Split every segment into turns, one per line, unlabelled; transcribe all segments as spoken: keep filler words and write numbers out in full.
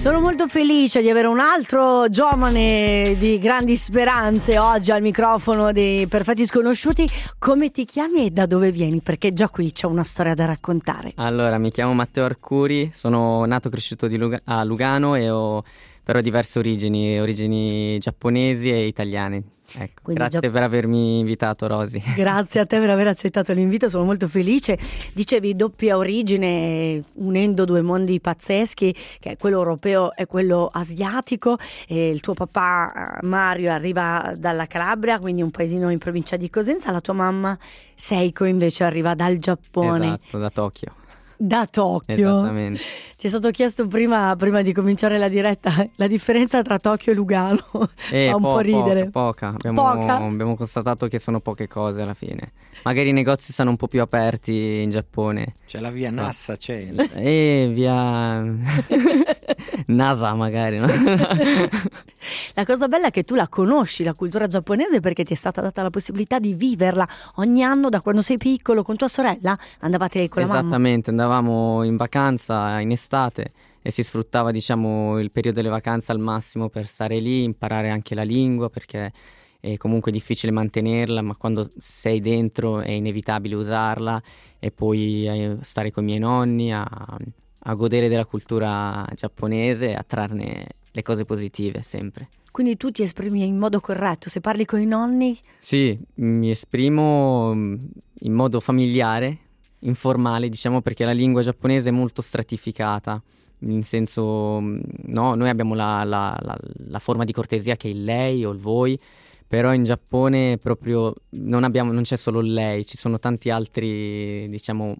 Sono molto felice di avere un altro giovane di grandi speranze oggi al microfono di Perfetti Sconosciuti. Come ti chiami e da dove vieni? Perché già qui c'è una storia da raccontare.
Allora, mi chiamo Matteo Arcuri, sono nato e cresciuto di Luga- a Lugano e ho però diverse origini, origini giapponesi e italiane. Ecco,
Quindi
grazie
già...
per avermi invitato, Rosy.
Grazie a te per aver accettato l'invito, sono molto felice. Dicevi doppia origine, unendo due mondi pazzeschi, che è quello europeo e quello asiatico. E il tuo papà Mario arriva dalla Calabria, quindi un paesino in provincia di Cosenza. La tua mamma Seiko invece arriva dal Giappone.
Esatto, da Tokyo.
Da Tokyo.
Esattamente.
Ti è stato chiesto prima, prima di cominciare la diretta la differenza tra Tokyo e Lugano.
Eh,
Fa un
po-
po' ridere.
Poca, poca. Abbiamo,
Poca?
abbiamo constatato che sono poche cose alla fine. Magari i negozi stanno un po' più aperti in Giappone.
C'è la via Nassa, c'è.
E via NASA magari, no?
La cosa bella è che tu la conosci, la cultura giapponese, perché ti è stata data la possibilità di viverla ogni anno da quando sei piccolo con tua sorella. Andavate con la mamma.
Esattamente, andavamo in vacanza in estate e si sfruttava, diciamo, il periodo delle vacanze al massimo per stare lì, imparare anche la lingua, perché è comunque difficile mantenerla, ma quando sei dentro è inevitabile usarla, e poi eh, stare con i miei nonni a, a godere della cultura giapponese e a trarne le cose positive sempre.
Quindi tu ti esprimi in modo corretto, se parli con i nonni?
Sì, mi esprimo in modo familiare, informale, diciamo, perché la lingua giapponese è molto stratificata, in senso, no, noi abbiamo la, la, la, la forma di cortesia che è il lei o il voi, però in Giappone proprio non abbiamo, non c'è solo il lei, ci sono tanti altri, diciamo,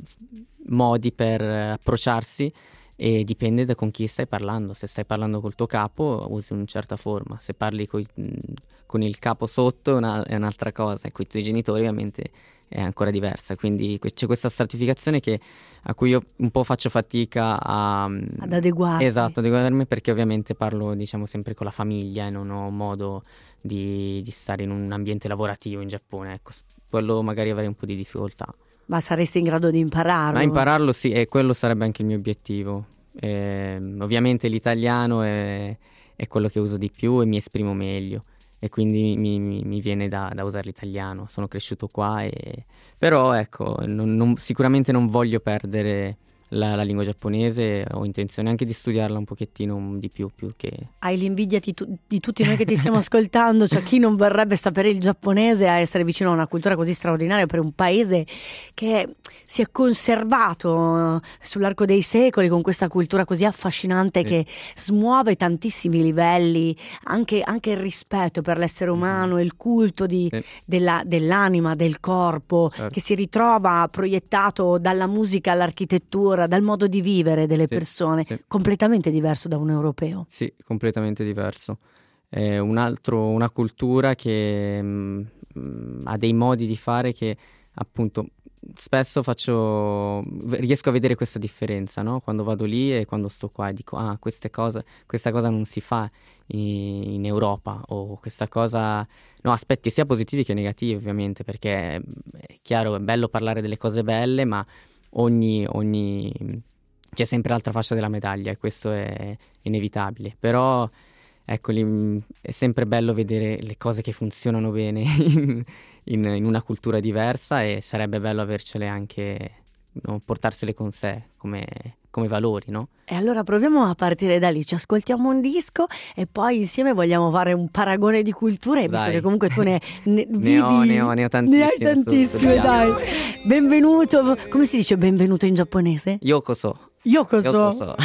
modi per approcciarsi, e dipende da con chi stai parlando. Se stai parlando col tuo capo usi una certa forma, se parli coi, con il capo sotto una, è un'altra cosa, e con i tuoi genitori ovviamente è ancora diversa, quindi c'è questa stratificazione che, a cui io un po' faccio fatica a,
ad adeguarmi.
Esatto, adeguarmi, perché ovviamente parlo, diciamo, sempre con la famiglia e non ho modo di, di stare in un ambiente lavorativo in Giappone, ecco, quello magari avrei un po' di difficoltà.
Ma saresti in grado di impararlo?
Ma impararlo sì, e quello sarebbe anche il mio obiettivo. Eh, ovviamente l'italiano è, è quello che uso di più e mi esprimo meglio, e quindi mi, mi, mi viene da, da usare l'italiano. Sono cresciuto qua, e... però ecco, non, non, sicuramente non voglio perdere la, la lingua giapponese. Ho intenzione anche di studiarla un pochettino di più, più che...
Hai l'invidia di, tu, di tutti noi che ti stiamo ascoltando, cioè chi non vorrebbe sapere il giapponese, a essere vicino a una cultura così straordinaria per un paese che si è conservato sull'arco dei secoli con questa cultura così affascinante, sì, che smuove tantissimi livelli, anche, anche il rispetto per l'essere umano, il culto di, sì, della, dell'anima, del corpo, certo, che si ritrova proiettato dalla musica all'architettura, dal modo di vivere delle, sì, persone, sì, completamente diverso da un europeo.
Sì, completamente diverso. È un altro, una cultura che mh, ha dei modi di fare che, appunto, spesso faccio, riesco a vedere questa differenza, no? Quando vado lì e quando sto qua e dico, ah, queste cose, questa cosa non si fa in, in Europa, o questa cosa... No, aspetti sia positivi che negativi, ovviamente, perché è chiaro, è bello parlare delle cose belle, ma ogni, ogni c'è sempre l'altra faccia della medaglia, e questo è inevitabile. Però ecco, lì, è sempre bello vedere le cose che funzionano bene in, in, in una cultura diversa, e sarebbe bello avercele anche, no, portarsele con sé come, come valori, no?
E allora proviamo a partire da lì, ci ascoltiamo un disco e poi insieme vogliamo fare un paragone di culture, visto
Dai.
che comunque tu ne, ne vivi,
ne, ho, ne, ho, ne ho tantissime.
Ne hai tantissime, dai. Benvenuto, come si dice benvenuto in giapponese?
Yokoso.
Yokoso.
Yokoso.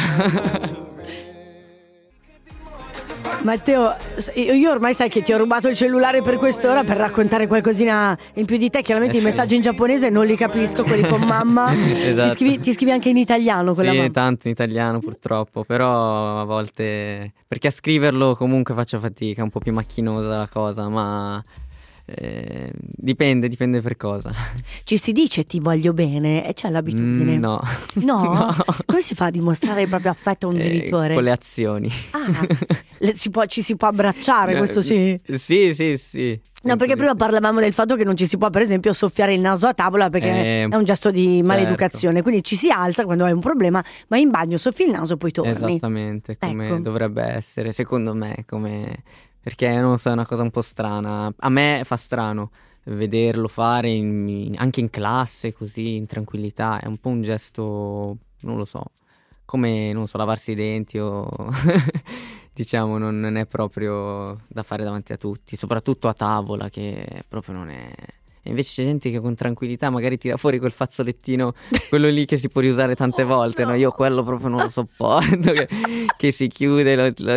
Matteo, io ormai sai che ti ho rubato il cellulare per quest'ora per raccontare qualcosina in più di te. Chiaramente eh, i messaggi in giapponese non li capisco, quelli con mamma.
Esatto.
Ti scrivi, ti scrivi anche in italiano con
sì,
la mamma?
Sì, tanto in italiano purtroppo, però a volte, perché a scriverlo comunque faccio fatica, è un po' più macchinosa la cosa, ma Eh, dipende, dipende per cosa.
Ci si dice ti voglio bene e c'è l'abitudine?
Mm, no.
No?
No.
Come si fa a dimostrare il proprio affetto a un
Eh,
genitore?
con le azioni.
Ah, le- si può- ci si può abbracciare, questo sì.
Sì, sì, sì.
No, perché prima
sì.
parlavamo del fatto che non ci si può, per esempio, soffiare il naso a tavola perché
Eh,
è un gesto di
certo.
maleducazione. Quindi ci si alza quando hai un problema, vai in bagno, soffi il naso, poi torni.
Esattamente, come
Ecco.
dovrebbe essere, secondo me, come... perché non so, è una cosa un po' strana. A me fa strano vederlo fare in- in- anche in classe, così, in tranquillità. È un po' un gesto, non lo so, come, non so, lavarsi i denti o... diciamo, non, non è proprio da fare davanti a tutti, soprattutto a tavola, che proprio non è... E invece c'è gente che con tranquillità magari tira fuori quel fazzolettino, quello lì che si può riusare tante volte, no? Io quello proprio non lo sopporto, che, che si chiude... Lo, lo...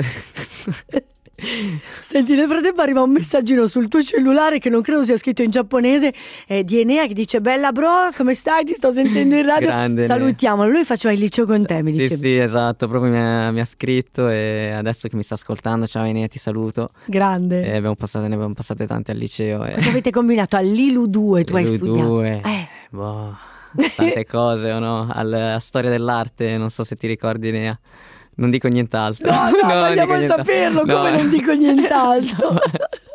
Senti, nel frattempo arriva un messaggino sul tuo cellulare che non credo sia scritto in giapponese, eh, di Enea, che dice: bella bro, come stai? Ti sto sentendo in radio.
Grande Enea.
Salutiamolo, lui faceva il liceo con te, mi
Sì,
dice.
sì, esatto, proprio mi ha, mi ha scritto e adesso che mi sta ascoltando, ciao Enea, ti saluto.
Grande.
E abbiamo passato, ne abbiamo passate tante al liceo. E...
Cosa avete combinato? All'I L U due tu hai
L U
studiato?
due,
Eh.
boh, tante cose, o no? Alla storia dell'arte, non so se ti ricordi, Enea. Non dico nient'altro.
No, no,
non
vogliamo
dico
saperlo,
nient'altro.
come
No.
non dico nient'altro.
No.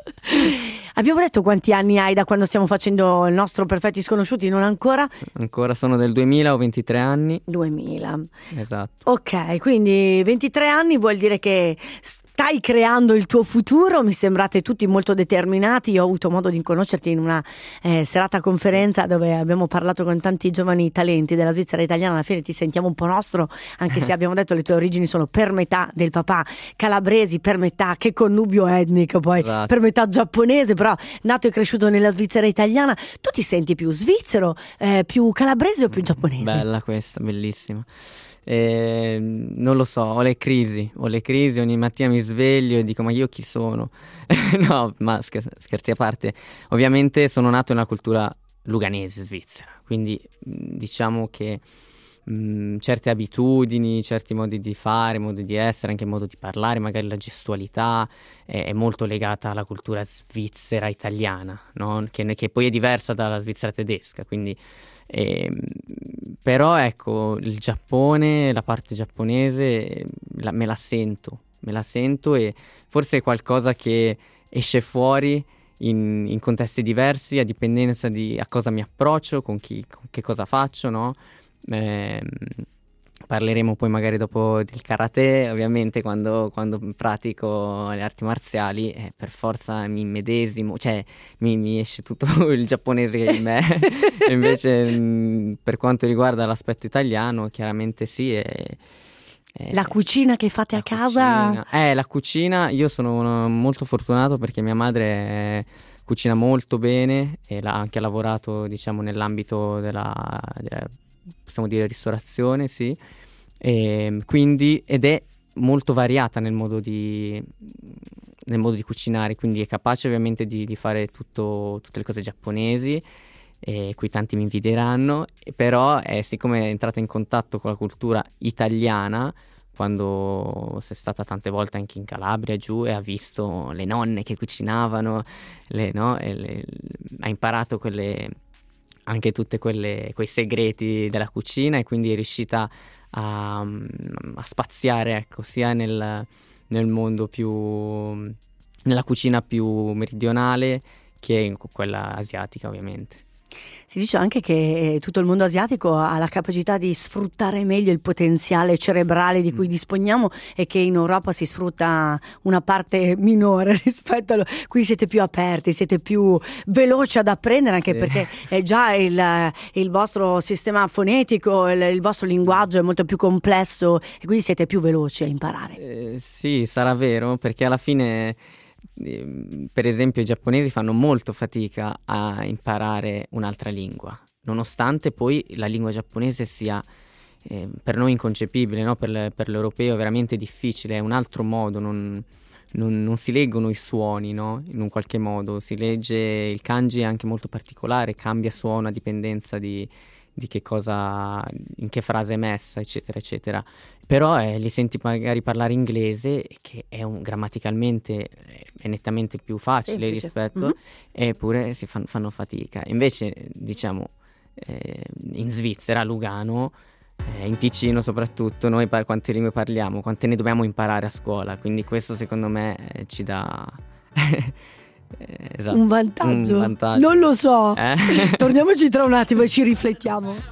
Abbiamo detto quanti anni hai da quando stiamo facendo il nostro Perfetti Sconosciuti, non ancora?
Ancora sono del duemila, ho ventitré anni.
duemila.
Esatto.
Ok, quindi ventitré anni vuol dire che stai creando il tuo futuro, mi sembrate tutti molto determinati. Io ho avuto modo di conoscerti in una eh, serata conferenza dove abbiamo parlato con tanti giovani talenti della Svizzera italiana. Alla fine ti sentiamo un po' nostro, anche se abbiamo detto le tue origini sono per metà del papà calabresi, per metà, che connubio etnico poi,
Esatto.
per metà giapponese, però nato e cresciuto nella Svizzera italiana. Tu ti senti più svizzero, eh, più calabrese o più giapponese?
Bella questa, bellissima. Eh, non lo so, ho le crisi, ho le crisi, ogni mattina mi sveglio e dico ma io chi sono? No, ma scher- scherzi a parte, ovviamente sono nato in una cultura luganese svizzera, quindi mh, diciamo che mh, certe abitudini, certi modi di fare, modi di essere, anche modo di parlare, magari la gestualità è, è molto legata alla cultura svizzera italiana, no? Che, che poi è diversa dalla Svizzera tedesca, quindi E, però ecco, il Giappone, la parte giapponese la, me la sento, me la sento e forse è qualcosa che esce fuori in, in contesti diversi a dipendenza di a cosa mi approccio, con chi, con che cosa faccio, no? Ehm, Parleremo poi magari dopo del karate, ovviamente quando, quando pratico le arti marziali eh, per forza mi medesimo, cioè mi, mi esce tutto il giapponese che è in me, e invece mh, per quanto riguarda l'aspetto italiano chiaramente sì. È, è,
La cucina che fate
la
a casa?
cucina. Eh, la cucina, io sono uno- molto fortunato perché mia madre eh, cucina molto bene e ha anche lavorato diciamo nell'ambito della, della possiamo dire ristorazione, sì. E quindi ed è molto variata nel modo di nel modo di cucinare, quindi è capace ovviamente di, di fare tutto, tutte le cose giapponesi, e qui tanti mi invidieranno, e però è, siccome è entrata in contatto con la cultura italiana quando sei stata tante volte anche in Calabria giù e ha visto le nonne che cucinavano, le, no? E le, ha imparato quelle anche tutte quelle quei segreti della cucina, e quindi è riuscita a, a spaziare, ecco, sia nel, nel mondo più nella cucina più meridionale che in quella asiatica, ovviamente.
Si dice anche che tutto il mondo asiatico ha la capacità di sfruttare meglio il potenziale cerebrale di cui
Mm.
disponiamo, e che in Europa si sfrutta una parte minore rispetto a... Qui siete più aperti, siete più veloci ad apprendere, anche
Sì.
perché è già il, il vostro sistema fonetico, il, il vostro linguaggio è molto più complesso e quindi siete più veloci a imparare.
Eh, sì, sarà vero, perché alla fine eh, per esempio i giapponesi fanno molto fatica a imparare un'altra lingua, nonostante poi la lingua giapponese sia eh, per noi inconcepibile, no? Per, le- per l'europeo è veramente difficile, è un altro modo, non, non- non si leggono i suoni, no? In un qualche modo si legge, il kanji è anche molto particolare, cambia suono a dipendenza di, di che cosa, in che frase è messa, eccetera, eccetera. Però eh, li senti magari parlare inglese, che è un, grammaticalmente è nettamente più facile
Semplice.
rispetto,
Mhm.
eppure si fan- fanno fatica. Invece, diciamo, eh, in Svizzera, a Lugano, eh, in Ticino soprattutto, noi par- quante lingue parliamo, quante ne dobbiamo imparare a scuola, quindi questo secondo me eh, ci dà eh, esatto,
Un vantaggio?
un vantaggio.
Non lo so.
Eh?
Torniamoci tra un attimo e ci riflettiamo.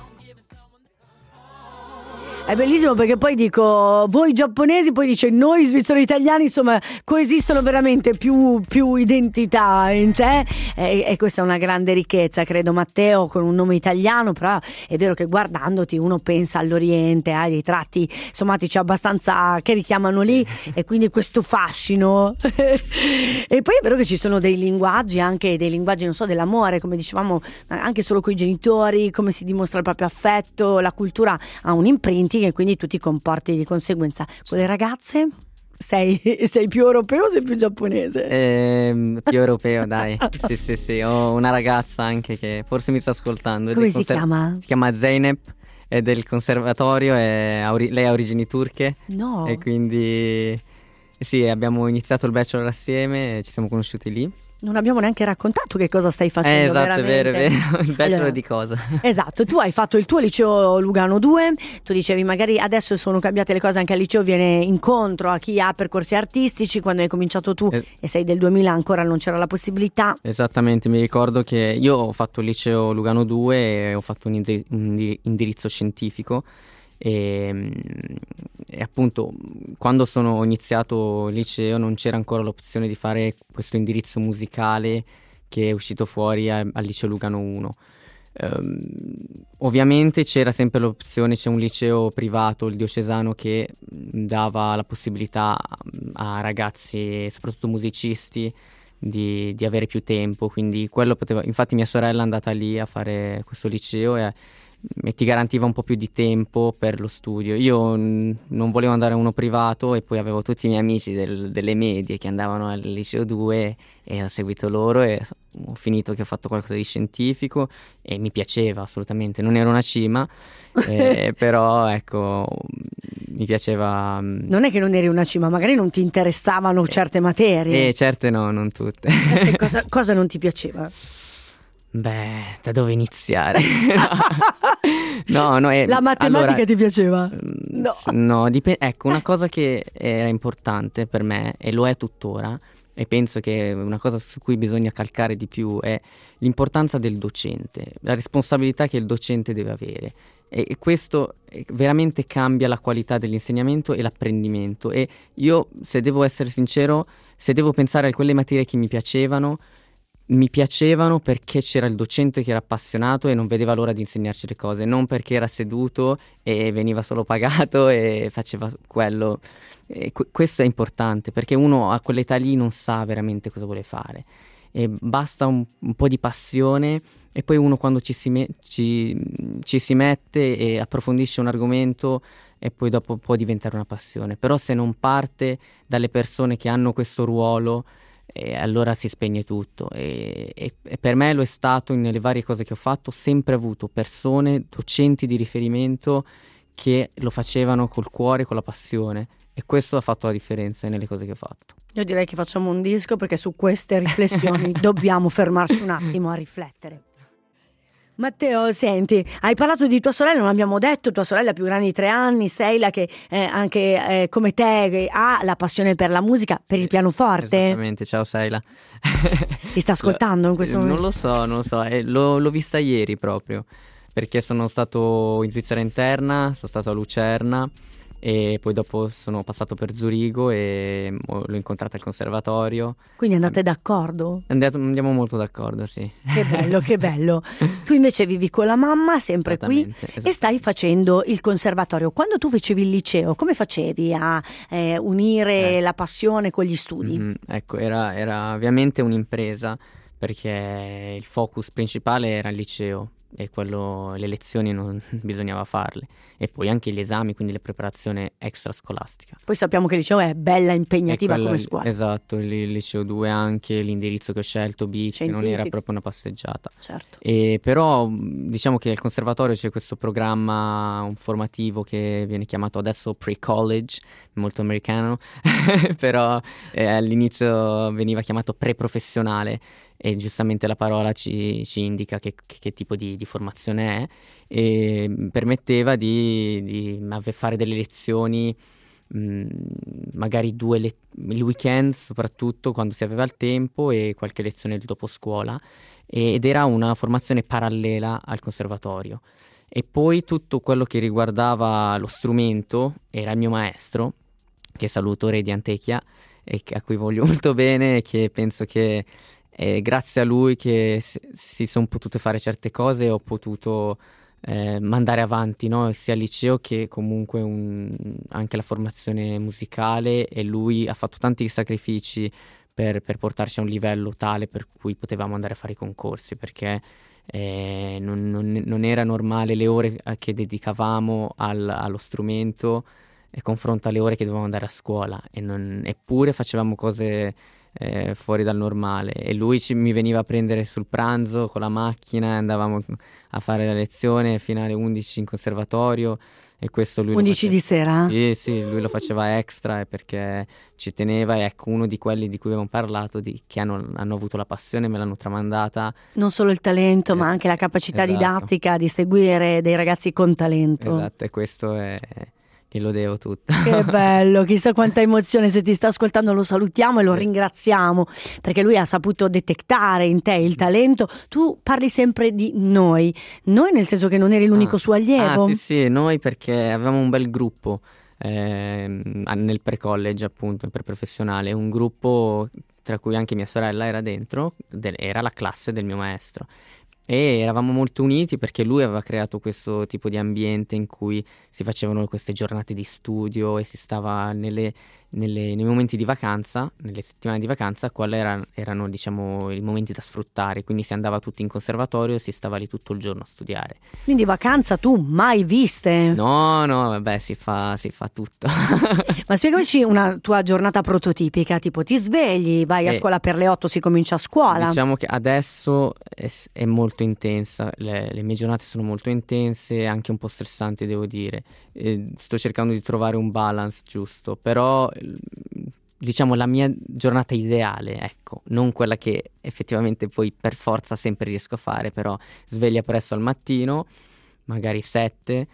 È bellissimo perché poi dico voi giapponesi, poi dice noi svizzeri italiani, insomma coesistono veramente più, più identità in te e, e questa è una grande ricchezza, credo. Matteo con un nome italiano, però è vero che guardandoti uno pensa all'Oriente, hai dei tratti somatici abbastanza che richiamano lì e quindi questo fascino. E poi è vero che ci sono dei linguaggi, anche dei linguaggi, non so, dell'amore, come dicevamo, anche solo coi genitori, come si dimostra il proprio affetto, la cultura ha un imprinting e quindi tu ti comporti di conseguenza. Con le ragazze sei, sei più europeo o sei più giapponese?
Ehm, più europeo, dai. Sì, sì, sì. Ho una ragazza anche che forse mi sta ascoltando.
Come
del
si
conser-
chiama?
Si chiama Zeynep, è del conservatorio, è ha ori- lei ha origini turche
No.
e quindi sì, abbiamo iniziato il bachelor assieme e ci siamo conosciuti lì.
Non abbiamo neanche raccontato che cosa stai facendo.
Eh, esatto,
veramente.
è vero, è vero. Il bachelor
Allora,
di cosa?
esatto, tu hai fatto il tuo liceo Lugano due, tu dicevi magari adesso sono cambiate le cose, anche al liceo viene incontro a chi ha percorsi artistici, quando hai cominciato tu
Eh.
e sei del duemila ancora non c'era la possibilità.
Esattamente, mi ricordo che io ho fatto il liceo Lugano due e ho fatto un indi- un indi- indirizzo scientifico e, e appunto quando sono iniziato il liceo non c'era ancora l'opzione di fare questo indirizzo musicale che è uscito fuori a- al liceo Lugano uno. Ehm, ovviamente c'era sempre l'opzione, c'è un liceo privato, il diocesano, che mh, dava la possibilità a ragazzi, soprattutto musicisti, di, di avere più tempo, quindi quello poteva, infatti mia sorella è andata lì a fare questo liceo e, e ti garantiva un po' più di tempo per lo studio. Io mh, non volevo andare a uno privato e poi avevo tutti i miei amici del- delle medie che andavano al liceo due e ho seguito loro e ho finito che ho fatto qualcosa di scientifico e mi piaceva assolutamente, non ero una cima, eh, però ecco, mi piaceva. mh,
Non è che non eri una cima, magari non ti interessavano certe materie.
E certe no, non tutte.
E cosa, cosa non ti piaceva?
Beh, da dove iniziare? No, no, è,
La matematica
allora,
ti piaceva?
mm,
No.
s- no, dip- ecco, una cosa che era importante per me, e lo è tuttora, e penso che una cosa su cui bisogna calcare di più è l'importanza del docente, la responsabilità che il docente deve avere. E, e questo eh, veramente cambia la qualità dell'insegnamento e l'apprendimento. E io, se devo essere sincero, se devo pensare a quelle materie che mi piacevano, mi piacevano perché c'era il docente che era appassionato e non vedeva l'ora di insegnarci le cose, non perché era seduto e veniva solo pagato e faceva quello. E que- questo è importante perché uno a quell'età lì non sa veramente cosa vuole fare e basta un, un po' di passione e poi uno quando ci si, me- ci, ci si mette e approfondisce un argomento e poi dopo può diventare una passione, però se non parte dalle persone che hanno questo ruolo, e allora si spegne tutto e, e- e per me lo è stato nelle varie cose che ho fatto, ho sempre avuto persone, docenti di riferimento che lo facevano col cuore, con la passione e questo ha fatto la differenza nelle cose che ho fatto.
Io direi che facciamo un disco perché su queste riflessioni dobbiamo fermarci un attimo a riflettere. Matteo, senti, hai parlato di tua sorella, non abbiamo detto, tua sorella più grande di tre anni, Seila, che eh, anche eh, come te che ha la passione per la musica, per il pianoforte.
Esattamente, ciao Seila.
Ti sta ascoltando in questo
Non
momento?
lo so, non lo so, eh, l'ho, l'ho vista ieri proprio, perché sono stato in Svizzera interna, sono stato a Lucerna e poi dopo sono passato per Zurigo e mo- l'ho incontrata al conservatorio.
Quindi andate d'accordo?
Andiamo, andiamo molto d'accordo, sì.
Che bello, che bello. Tu invece vivi con la mamma, sempre qui,
Esattamente,
e
esattamente.
stai facendo il conservatorio. Quando tu facevi il liceo, come facevi a eh, unire
Eh.
la passione con gli studi?
Mhm, ecco, era, era ovviamente un'impresa perché il focus principale era il liceo, e quello, le lezioni non bisognava farle, e poi anche gli esami, quindi la preparazione extrascolastica.
Poi sappiamo che il liceo è bella impegnativa
quella,
come scuola.
Esatto, il, il liceo due anche, l'indirizzo che ho scelto, B, che non era proprio una passeggiata.
Certo.
E però diciamo che al conservatorio c'è questo programma un formativo che viene chiamato adesso pre-college, molto americano, però eh, all'inizio veniva chiamato pre-professionale, e giustamente la parola ci, ci indica che, che, che tipo di, di formazione è, e permetteva di, di fare delle lezioni mh, magari due le- il weekend, soprattutto quando si aveva il tempo, e qualche lezione dopo scuola, ed era una formazione parallela al conservatorio. E poi tutto quello che riguardava lo strumento era il mio maestro, che saluto, Re di Antechia, e a cui voglio molto bene, e che penso che è grazie a lui che si, si sono potute fare certe cose, e ho potuto eh, mandare avanti, no? Sia il liceo che comunque un, anche la formazione musicale, e lui ha fatto tanti sacrifici per, per portarci a un livello tale per cui potevamo andare a fare i concorsi, perché eh, non, non, non era normale le ore che dedicavamo al, allo strumento e confronto alle ore che dovevamo andare a scuola, e non, eppure facevamo cose eh, fuori dal normale, e lui ci, mi veniva a prendere sul pranzo con la macchina, e andavamo a fare la lezione fino alle undici in conservatorio, e questo lui
undici di sera?
Sì, sì, lui lo faceva extra, e perché ci teneva, e ecco, uno di quelli di cui abbiamo parlato, di, che hanno, hanno avuto la passione, me l'hanno tramandata.
Non solo il talento,
eh,
ma anche la capacità
esatto.
didattica di seguire dei ragazzi con talento.
Esatto, e questo è... lo devo tutto.
Che bello, chissà quanta emozione. Se ti sta ascoltando lo salutiamo e lo
sì.
ringraziamo, perché lui ha saputo detectare in te il talento. Tu parli sempre di noi, noi nel senso che non eri l'unico
ah.
suo allievo.
Ah sì sì, noi perché avevamo un bel gruppo eh, nel pre-college, appunto, per professionale, un gruppo tra cui anche mia sorella era dentro, era la classe del mio maestro. E eravamo molto uniti perché lui aveva creato questo tipo di ambiente in cui si facevano queste giornate di studio, e si stava nelle, nelle, nei momenti di vacanza, nelle settimane di vacanza, quali erano, erano diciamo i momenti da sfruttare, quindi si andava tutti in conservatorio e si stava lì tutto il giorno a studiare.
Quindi vacanza tu mai viste?
No, no, vabbè, si fa, si fa tutto.
Ma spiegaci una tua giornata prototipica, tipo ti svegli, vai a
Eh,
scuola per le otto, si comincia a scuola.
Diciamo che adesso è, è molto intensa, le, le mie giornate sono molto intense, anche un po' stressanti, devo dire. Eh, sto cercando di trovare un balance giusto, però diciamo la mia giornata ideale, ecco, non quella che effettivamente poi per forza sempre riesco a fare, però sveglia presto al mattino, magari sette,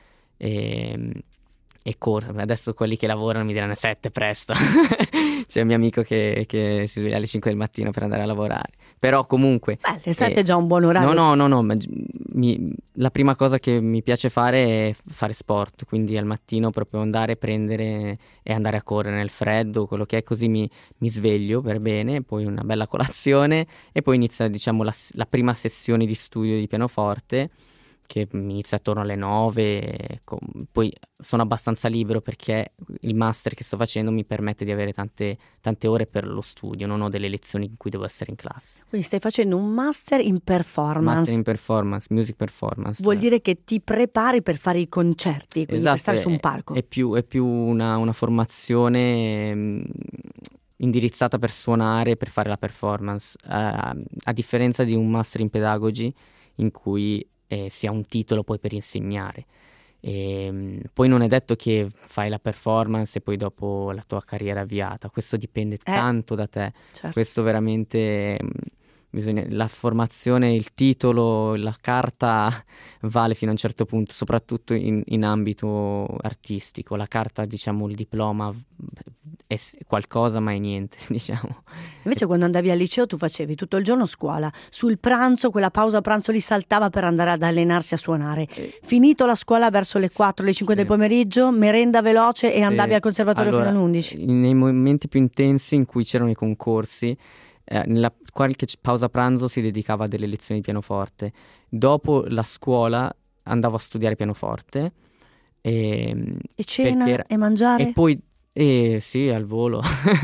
e, e corro. Adesso quelli che lavorano mi diranno sette presto. C'è un mio amico che, che si sveglia alle cinque del mattino per andare a lavorare, però comunque
Beh, le sette
eh,
è già un buon orario.
no no no no ma, mi, la prima cosa che mi piace fare è fare sport, quindi al mattino proprio andare, prendere e andare a correre nel freddo, quello che è, così mi, mi sveglio per bene, poi una bella colazione, e poi inizia, diciamo, la, la prima sessione di studio di pianoforte, che inizia attorno alle nove. Poi sono abbastanza libero perché il master che sto facendo mi permette di avere tante, tante ore per lo studio, non ho delle lezioni in cui devo essere in classe.
Quindi stai facendo un master in performance.
Master in performance, music performance.
Vuol
cioè.
dire che ti prepari per fare i concerti, quindi
Esatto,
per stare
è,
su un palco.
È più, è più una, una formazione mh, indirizzata per suonare, per fare la performance, uh, a differenza di un master in pedagogy in cui eh, si ha un titolo poi per insegnare. E, mh, poi non è detto che fai la performance e poi dopo la tua carriera è avviata, questo dipende
Eh,
tanto da te.
certo.
Questo veramente mh, bisogna, la formazione, il titolo, la carta vale fino a un certo punto, soprattutto in, in ambito artistico. La carta, diciamo, il diploma è qualcosa ma è niente, diciamo.
Invece quando andavi al liceo tu facevi tutto il giorno scuola, sul pranzo, quella pausa pranzo lì saltava per andare ad allenarsi a suonare. Finito la scuola verso le quattro, le cinque
Sì.
del pomeriggio, merenda veloce e andavi
Sì.
al conservatorio
Allora,
fino alle undici.
nei momenti più intensi in cui c'erano i concorsi, eh, nella qualche pausa pranzo si dedicava a delle lezioni di pianoforte. Dopo la scuola andavo a studiare pianoforte e,
E cena
era,
e mangiare?
e poi eh, sì, al volo.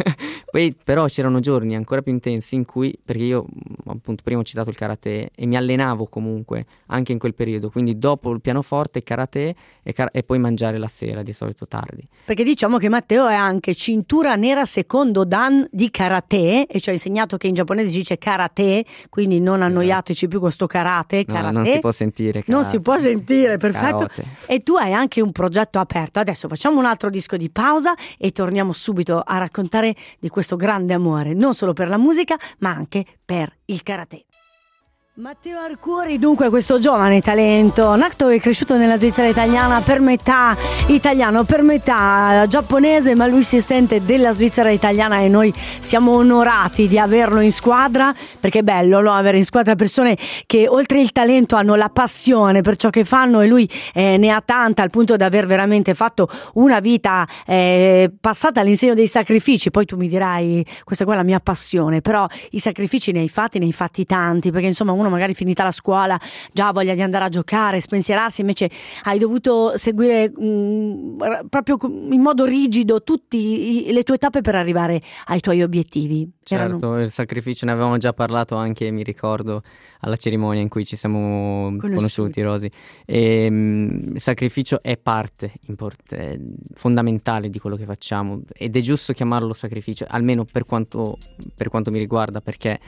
Poi però c'erano giorni ancora più intensi in cui, perché io appunto prima ho citato il karate e mi allenavo comunque anche in quel periodo, quindi dopo il pianoforte, karate e, car- e poi mangiare la sera, di solito tardi.
Perché diciamo che Matteo è anche cintura nera secondo dan di karate, e ci ha insegnato che in giapponese si dice karate, quindi non annoiateci più con sto karate,
No,
karate.
non si può sentire karate.
Non si può sentire, perfetto.
Karate.
E tu hai anche un progetto aperto. Adesso facciamo un altro disco di pausa e torniamo subito a raccontare di questo grande amore, non solo per la musica, ma anche per il karate. Matteo Arcuri, dunque, questo giovane talento, nato e cresciuto nella Svizzera italiana, per metà italiano, per metà giapponese, ma lui si sente della Svizzera italiana e noi siamo onorati di averlo in squadra, perché è bello, no? Avere in squadra persone che oltre il talento hanno la passione per ciò che fanno, e lui eh, ne ha tanta, al punto di aver veramente fatto una vita eh, passata all'insegno dei sacrifici. Poi tu mi dirai, questa qua è la mia passione, però i sacrifici ne hai fatti, ne hai fatti tanti, perché insomma uno magari finita la scuola già ha voglia di andare a giocare, spensierarsi, invece hai dovuto seguire mh, proprio in modo rigido tutte le tue tappe per arrivare ai tuoi obiettivi.
Certo,
Erano...
il sacrificio ne avevamo già parlato anche, mi ricordo, alla cerimonia in cui ci siamo conosciuti, conosciuti Rosy. E, mh, il sacrificio è parte import- è fondamentale di quello che facciamo, ed è giusto chiamarlo sacrificio, almeno per quanto, per quanto mi riguarda, perché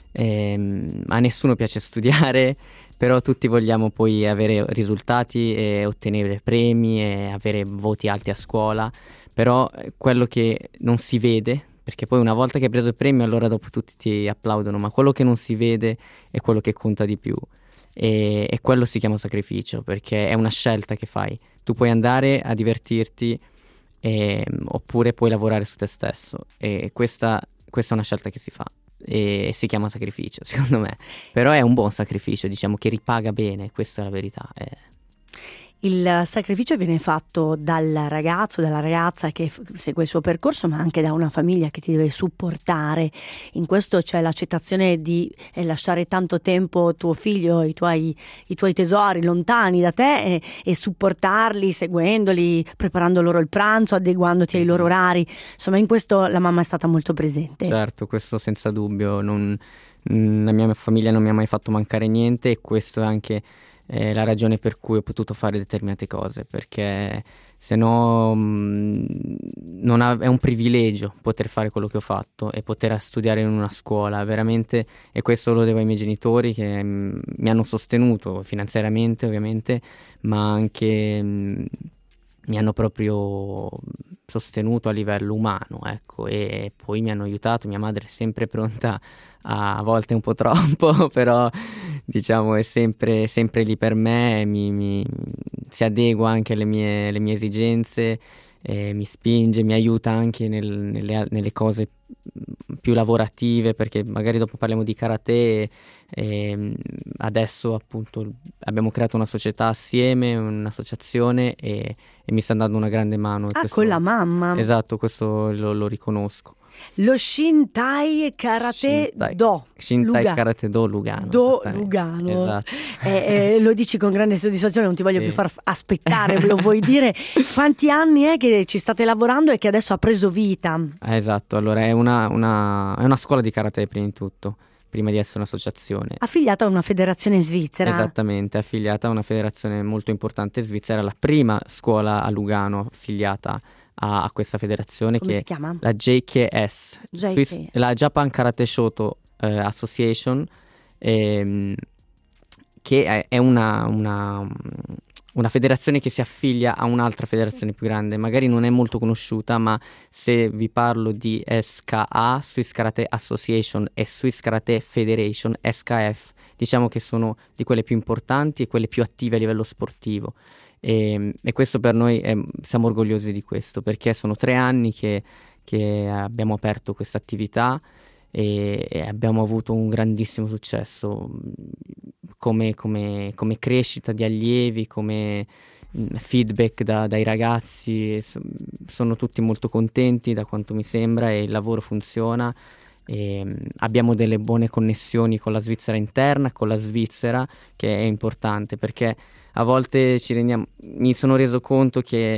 ehm, a nessuno piace studiare, però tutti vogliamo poi avere risultati e ottenere premi e avere voti alti a scuola, però quello che non si vede, perché poi una volta che hai preso il premio allora dopo tutti ti applaudono, ma quello che non si vede è quello che conta di più, e, e quello si chiama sacrificio, perché è una scelta che fai. Tu puoi andare a divertirti e, oppure puoi lavorare su te stesso, e questa, questa è una scelta che si fa e si chiama sacrificio, secondo me, però è un buon sacrificio, diciamo, che ripaga bene, questa è la verità. È...
Il sacrificio viene fatto dal ragazzo, dalla ragazza che f- segue il suo percorso, ma anche da una famiglia che ti deve supportare. In questo c'è l'accettazione di eh, lasciare tanto tempo tuo figlio, i tuoi, i tuoi tesori lontani da te, e, e supportarli, seguendoli, preparando loro il pranzo, adeguandoti ai loro orari. Insomma, in questo la mamma è stata molto presente.
Certo, questo senza dubbio. Non, la mia famiglia non mi ha mai fatto mancare niente, e questo è anche è la ragione per cui ho potuto fare determinate cose, perché se no mh, non ha, è un privilegio poter fare quello che ho fatto e poter studiare in una scuola, veramente, e questo lo devo ai miei genitori che mh, mi hanno sostenuto finanziariamente, ovviamente, ma anche mh, mi hanno proprio sostenuto a livello umano, ecco, e poi mi hanno aiutato. Mia madre è sempre pronta, a, a volte un po' troppo, però diciamo è sempre, sempre lì per me, mi, mi, si adegua anche alle mie, alle mie esigenze, eh, mi spinge, mi aiuta anche nel, nelle, nelle cose più lavorative, perché magari dopo parliamo di karate, e adesso appunto abbiamo creato una società assieme, un'associazione, e, e mi sta dando una grande mano.
Ah,
questo,
con la mamma.
Esatto, questo lo, lo riconosco.
Lo Shintai Karate
Shintai.
Do
Shintai
Luga.
Karate Do Lugano.
Do Lugano.
Esatto.
Eh, eh, lo dici con grande soddisfazione, non ti voglio
Sì.
più far aspettare, me lo vuoi dire? Quanti anni è che ci state lavorando e che adesso ha preso vita?
Eh, esatto, allora è una, una, è una scuola di karate prima di tutto, prima di essere un'associazione.
Affiliata a una federazione svizzera.
Esattamente, affiliata a una federazione molto importante svizzera, la prima scuola a Lugano affiliata a, a questa federazione.
Come
che
si chiama?
La J K S,
J K.
Swiss, la Japan Karate Shoto eh, Association, ehm, che è, è una, una, una federazione che si affiglia a un'altra federazione più grande, magari non è molto conosciuta, ma se vi parlo di S K A, Swiss Karate Association, e Swiss Karate Federation, S K F, diciamo che sono di quelle più importanti e quelle più attive a livello sportivo. E, e questo per noi è, siamo orgogliosi di questo, perché sono tre anni che, che abbiamo aperto questa attività e, e abbiamo avuto un grandissimo successo come, come, come crescita di allievi, come feedback da, dai ragazzi. Sono tutti molto contenti da quanto mi sembra, e il lavoro funziona. E abbiamo delle buone connessioni con la Svizzera interna, con la Svizzera, che è importante, perché a volte ci rendiamo, mi sono reso conto che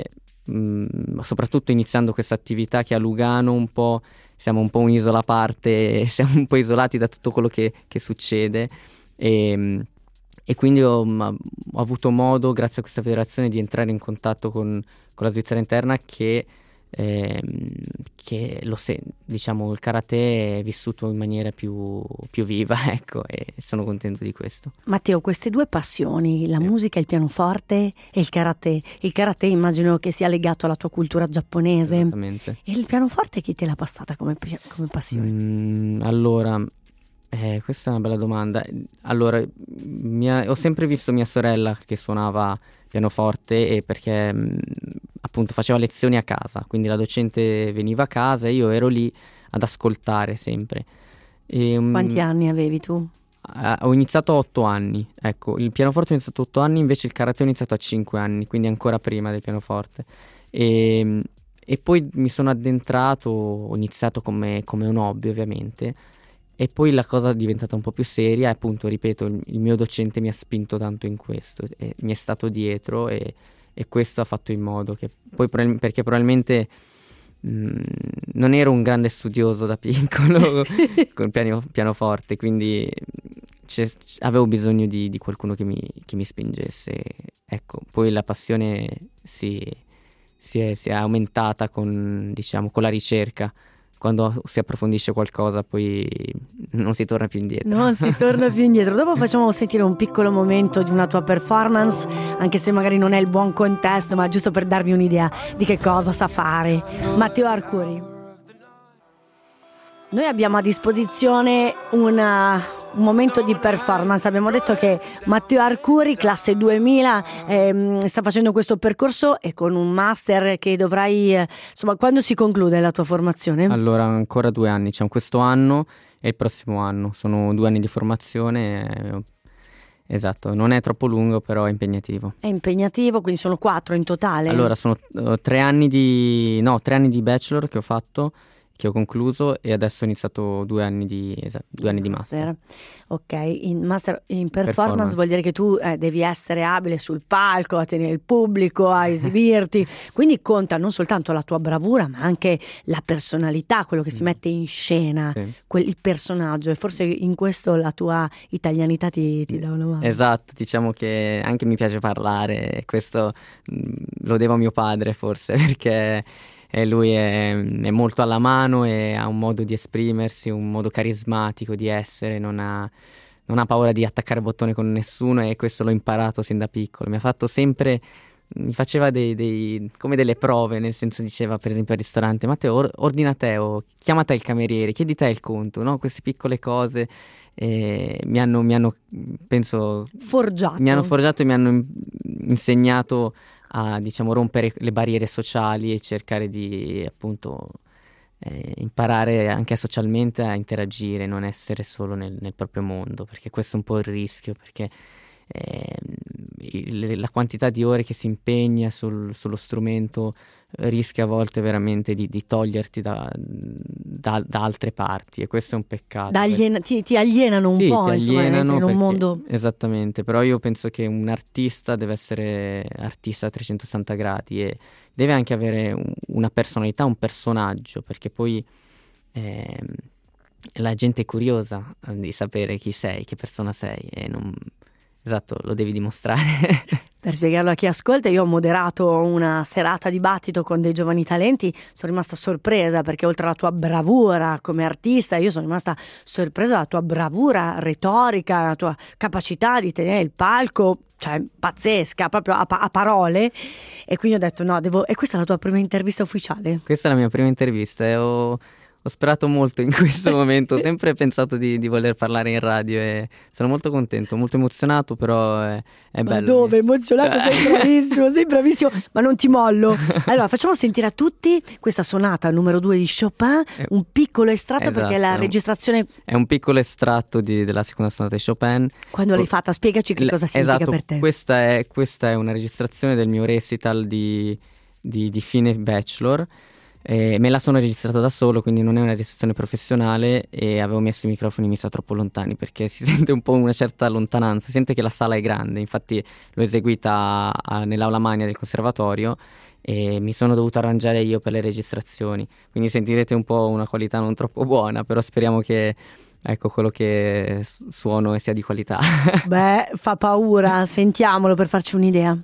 mh, soprattutto iniziando questa attività che a Lugano un po' siamo un po' un'isola a parte, siamo un po' isolati da tutto quello che, che succede e, e quindi ho, ma, ho avuto modo, grazie a questa federazione, di entrare in contatto con, con la Svizzera interna che, ehm, che lo se, diciamo, il karate è vissuto in maniera più, più viva, ecco, e sono contento di questo.
Matteo, queste due passioni, la musica, il pianoforte e il karate, il karate immagino che sia legato alla tua cultura giapponese.
Esattamente.
E il pianoforte chi te l'ha passata come, come passione?
Mm, allora, eh, questa è una bella domanda. Allora, mia, ho sempre visto mia sorella che suonava pianoforte e perché mh, appunto faceva lezioni a casa, quindi la docente veniva a casa e io ero lì ad ascoltare sempre. E, um,
Quanti anni avevi tu?
Uh, ho iniziato a otto anni, ecco, il pianoforte ho iniziato a otto anni, invece il karate ho iniziato a cinque anni, quindi ancora prima del pianoforte. E, e poi mi sono addentrato, ho iniziato come, come un hobby ovviamente, e poi la cosa è diventata un po' più seria e appunto, ripeto, il, il mio docente mi ha spinto tanto in questo, e mi è stato dietro e, e questo ha fatto in modo che poi, perché probabilmente mh, non ero un grande studioso da piccolo con il piano, pianoforte, quindi avevo bisogno di, di qualcuno che mi, che mi spingesse, ecco, poi la passione si, si, è, si è aumentata con, diciamo, con la ricerca. Quando si approfondisce qualcosa poi non si torna più indietro.
Non si torna più indietro. Dopo facciamo sentire un piccolo momento di una tua performance, anche se magari non è il buon contesto, ma giusto per darvi un'idea di che cosa sa fare Matteo Arcuri. Noi abbiamo a disposizione una, un momento di performance. Abbiamo detto che Matteo Arcuri, classe duemila, ehm, sta facendo questo percorso e con un master che dovrai... Eh, insomma, quando si conclude la tua formazione?
Allora, ancora due anni. C'è questo anno e il prossimo anno. Sono due anni di formazione. Eh, esatto, non è troppo lungo, però è impegnativo.
È impegnativo, quindi sono quattro in totale?
Allora, sono uh, tre anni di... no, tre anni di bachelor che ho fatto, che ho concluso, e adesso ho iniziato due anni di, esatto, due anni di master. master.
Ok, in master in performance,
performance.
Vuol dire che tu eh, devi essere abile sul palco, a tenere il pubblico, a esibirti, quindi conta non soltanto la tua bravura, ma anche la personalità, quello che si mette in scena, sì. quel, il personaggio, e forse in questo la tua italianità ti, ti dà una mano.
Esatto, diciamo che anche mi piace parlare, e questo mh, lo devo a mio padre forse, perché e lui è, è molto alla mano e ha un modo di esprimersi, un modo carismatico di essere, non ha, non ha paura di attaccare bottone con nessuno, e questo l'ho imparato sin da piccolo. Mi ha fatto sempre, mi faceva dei, dei, come delle prove, nel senso diceva per esempio al ristorante: Matteo, or, ordina te, o chiama te il cameriere, chiedi te il conto, no? Queste piccole cose eh, mi hanno, mi hanno, penso,
forgiato.
mi hanno forgiato e mi hanno insegnato a, diciamo, rompere le barriere sociali e cercare di, appunto, eh, imparare anche socialmente a interagire, non essere solo nel, nel proprio mondo, perché questo è un po' il rischio, perché eh, il, la quantità di ore che si impegna sul, sullo strumento rischia a volte veramente di, di toglierti da, da, da altre parti, e questo è un peccato.
Da aliena, ti, ti alienano un
sì,
po',
ti
insomma,
alienano
in un
perché,
mondo...
Esattamente, però io penso che un artista deve essere artista a trecentosessanta gradi e deve anche avere un, una personalità, un personaggio, perché poi eh, la gente è curiosa di sapere chi sei, che persona sei, e non... Esatto, lo devi dimostrare.
Per spiegarlo a chi ascolta, io ho moderato una serata dibattito con dei giovani talenti, sono rimasta sorpresa perché oltre alla tua bravura come artista, io sono rimasta sorpresa dalla tua bravura retorica, la tua capacità di tenere il palco, cioè pazzesca, proprio a, a parole, e quindi ho detto no, devo... E questa è la tua prima intervista ufficiale?
Questa è la mia prima intervista e ho... Ho sperato molto in questo momento, ho sempre pensato di, di voler parlare in radio e sono molto contento, molto emozionato, però è, è bello.
Ma dove? Emozionato? Sei bravissimo, sei bravissimo, ma non ti mollo. Allora, facciamo sentire a tutti questa sonata numero due di Chopin, un piccolo estratto, esatto, perché la registrazione...
È un piccolo estratto di, della seconda sonata di Chopin.
Quando l'hai fatta? Spiegaci che cosa significa,
esatto,
per te.
Questa è, questa è una registrazione del mio recital di, di, di fine bachelor. Eh, me la sono registrata da solo, quindi non è una registrazione professionale, e avevo messo i microfoni mi sa troppo lontani, perché si sente un po' una certa lontananza, si sente che la sala è grande. Infatti l'ho eseguita a, a, nell'aula magna del conservatorio, e mi sono dovuto arrangiare io per le registrazioni, quindi sentirete un po' una qualità non troppo buona, però speriamo che, ecco, quello che suono sia di qualità.
Beh, fa paura, sentiamolo per farci un'idea.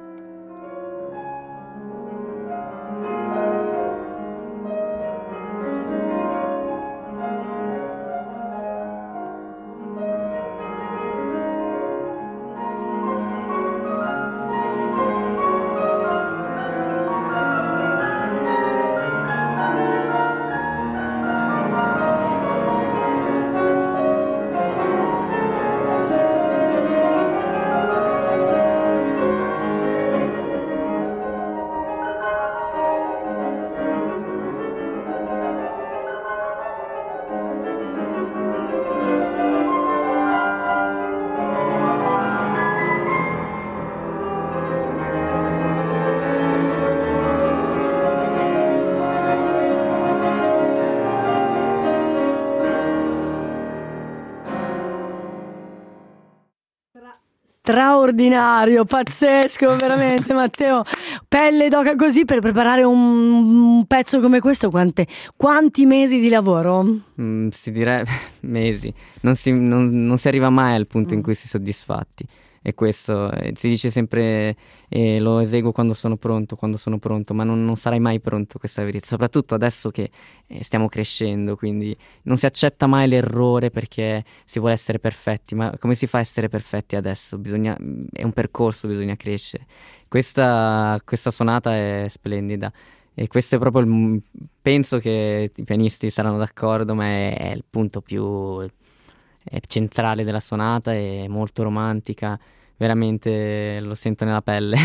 Straordinario, pazzesco, veramente Matteo, pelle d'oca così per preparare un, un pezzo come questo, quante, quanti mesi di lavoro?
Mm, si direbbe mesi, non si, non, non si arriva mai al punto
Mm.
in cui si è soddisfatti, e questo eh, si dice sempre eh, lo eseguo quando sono pronto, quando sono pronto, ma non, non sarai mai pronto, questa è la verità, soprattutto adesso che eh, stiamo crescendo, quindi non si accetta mai l'errore perché si vuole essere perfetti, ma come si fa a essere perfetti adesso? Bisogna, è un percorso, bisogna crescere. Questa, questa sonata è splendida. E questo è proprio il, penso che i pianisti saranno d'accordo, ma è, è il punto più è centrale della sonata, è molto romantica, veramente lo sento nella pelle.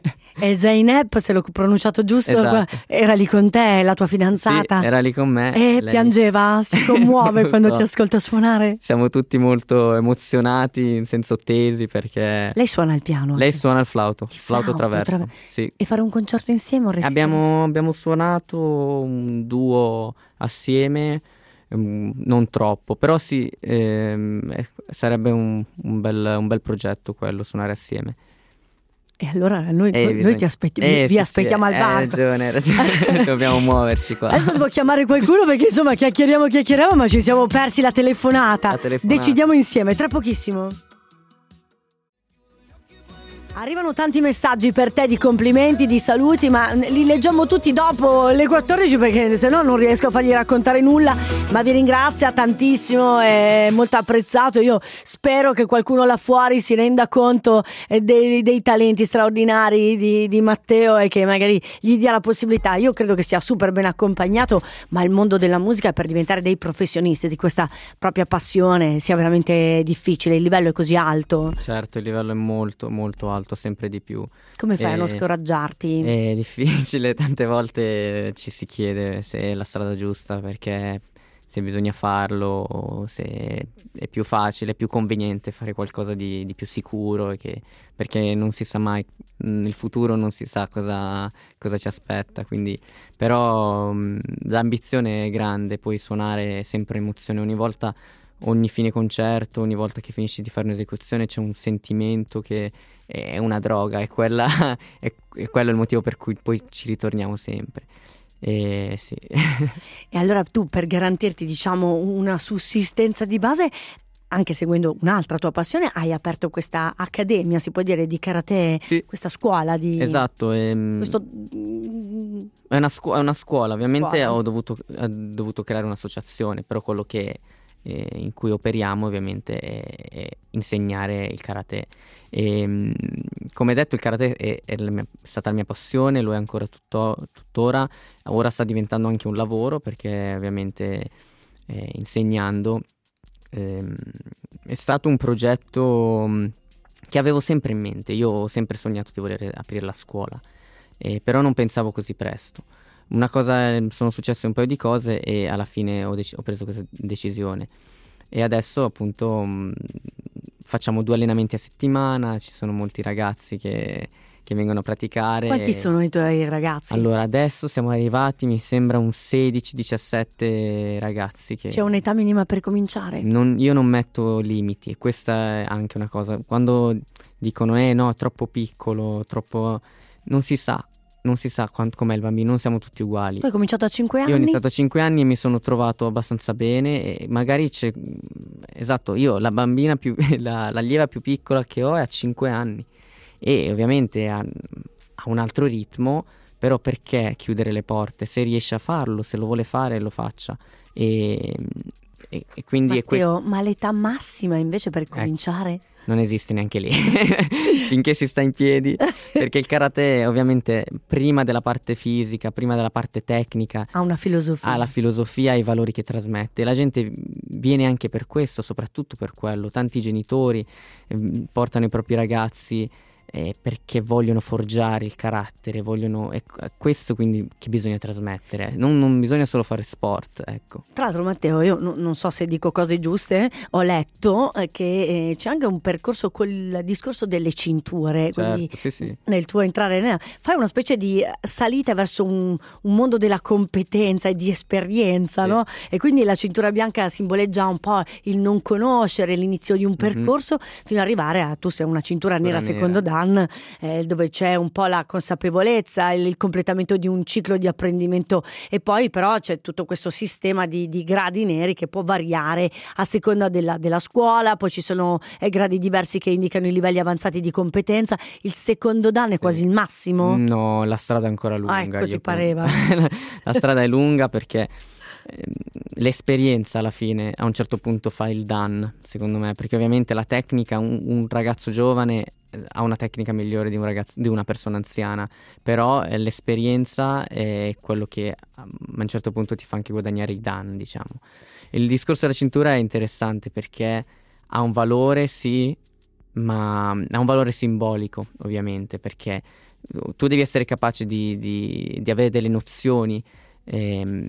E Zeynep, se l'ho pronunciato giusto,
Esatto.
era lì con te, la tua fidanzata.
Sì, era lì con me.
E
lei...
piangeva, si commuove
Lo
quando
so.
ti ascolta suonare.
Siamo tutti molto emozionati, in senso tesi, perché
Lei suona il piano.
lei
anche.
suona il flauto, il flauto,
flauto
traverso.
traver-
Sì.
E fare un concerto insieme? Un recital insieme?
Abbiamo, abbiamo suonato un duo assieme, ehm, non troppo, però sì, ehm, eh, sarebbe un, un bel, un bel progetto quello, suonare assieme.
E allora noi,
Eh,
noi
bisogna-
ti aspetti-
Eh,
vi, vi
sì,
aspettiamo
sì,
al
hai
bar.
ragione, hai ragione. Dobbiamo muoverci qua.
Adesso devo chiamare qualcuno perché insomma chiacchieriamo, chiacchieriamo, ma ci siamo persi la telefonata.
La telefonata.
Decidiamo insieme, tra pochissimo. Arrivano tanti messaggi per te di complimenti, di saluti, ma li leggiamo tutti dopo le quattordici perché se no non riesco a fargli raccontare nulla. Ma vi ringrazia tantissimo, è molto apprezzato. Io spero che qualcuno là fuori si renda conto eh, dei, dei talenti straordinari di, di Matteo e che magari gli dia la possibilità. Io credo che sia super ben accompagnato, ma il mondo della musica per diventare dei professionisti di questa propria passione sia veramente difficile, il livello è così alto.
Certo, il livello è molto, molto alto, sempre di più.
Come fai a non
Eh,
scoraggiarti?
È difficile, tante volte ci si chiede se è la strada giusta, perché se bisogna farlo, o se è più facile, è più conveniente fare qualcosa di, di più sicuro, e che, perché non si sa mai, mh, il futuro non si sa cosa, cosa ci aspetta, quindi però mh, l'ambizione è grande, poi suonare è sempre emozione, ogni volta, ogni fine concerto, ogni volta che finisci di fare un'esecuzione c'è un sentimento che è una droga, è quella è, è quello il motivo per cui poi ci ritorniamo sempre. E sì.
E allora tu, per garantirti, diciamo, una sussistenza di base, anche seguendo un'altra tua passione, hai aperto questa accademia, si può dire, di karate,
Sì.
questa scuola di...
Esatto, ehm,
Questo...
è una, scu- è una scuola, ovviamente
Scuola.
ho dovuto, ho dovuto creare un'associazione, però quello che eh, in cui operiamo ovviamente è, è insegnare il karate. E, mh, come detto, il karate è, è, la mia- è stata la mia passione, lo è ancora tutto- tuttora, ora sta diventando anche un lavoro perché ovviamente eh, insegnando ehm, è stato un progetto mh, che avevo sempre in mente. Io ho sempre sognato di voler aprire la scuola, eh, però non pensavo così presto. Una cosa, sono successe un paio di cose e alla fine ho, dec- ho preso questa decisione. E adesso appunto mh, facciamo due allenamenti a settimana, ci sono molti ragazzi che, che vengono a praticare.
Quanti sono i tuoi ragazzi?
Allora, adesso siamo arrivati, mi sembra, un sedici diciassette ragazzi che...
C'è un'età minima per cominciare?
Non- io non metto limiti, e questa è anche una cosa. Quando dicono eh no, è troppo piccolo, troppo... non si sa. non si sa quant- com'è il bambino, non siamo tutti uguali.
Poi hai cominciato a cinque anni?
Io ho iniziato a cinque anni e mi sono trovato abbastanza bene e magari c'è, esatto, io la bambina più, la, l'allieva più piccola che ho è a cinque anni e ovviamente ha, ha un altro ritmo, però perché chiudere le porte? Se riesce a farlo, se lo vuole fare, lo faccia. E, e, e quindi
Matteo,
è que-
ma l'età massima invece per cominciare?
non esiste neanche lì finché si sta in piedi, perché il karate ovviamente prima della parte fisica, prima della parte tecnica
Ha una filosofia.
ha la filosofia e i valori che trasmette. La gente viene anche per questo, soprattutto per quello. Tanti genitori eh, portano i propri ragazzi eh, perché vogliono forgiare il carattere, vogliono, è questo quindi che bisogna trasmettere, non, non bisogna solo fare sport, ecco.
Tra l'altro Matteo, io no, non so se dico cose giuste, ho letto eh, che eh, c'è anche un percorso col discorso delle cinture,
Certo,
quindi
sì, sì.
nel tuo entrare nella, fai una specie di salita verso un, un mondo della competenza e di esperienza,
Sì.
no? E quindi la cintura bianca simboleggia un po' il non conoscere, l'inizio di un percorso, mm-hmm. fino ad arrivare a tu sei una cintura nera,
nera.
secondo Dan, eh, dove c'è un po' la consapevolezza, il, il completamento di un ciclo di apprendimento, e poi però c'è tutto questo sistema di, di gradi neri che può variare a seconda della, della scuola. Poi ci sono eh, gradi diversi che indicano i livelli avanzati di competenza. Il secondo dan è quasi
sì.
il massimo?
No, la strada è ancora lunga.
Ah, ecco, ti
io
pareva.
la, la strada è lunga perché l'esperienza alla fine a un certo punto fa il dan, secondo me, perché ovviamente la tecnica, un, un ragazzo giovane ha una tecnica migliore di un ragazzo, di una persona anziana, però eh, l'esperienza è quello che a un certo punto ti fa anche guadagnare i dan, diciamo. Il discorso della cintura è interessante perché ha un valore, sì, ma ha un valore simbolico, ovviamente, perché tu devi essere capace di, di, di avere delle nozioni, ehm,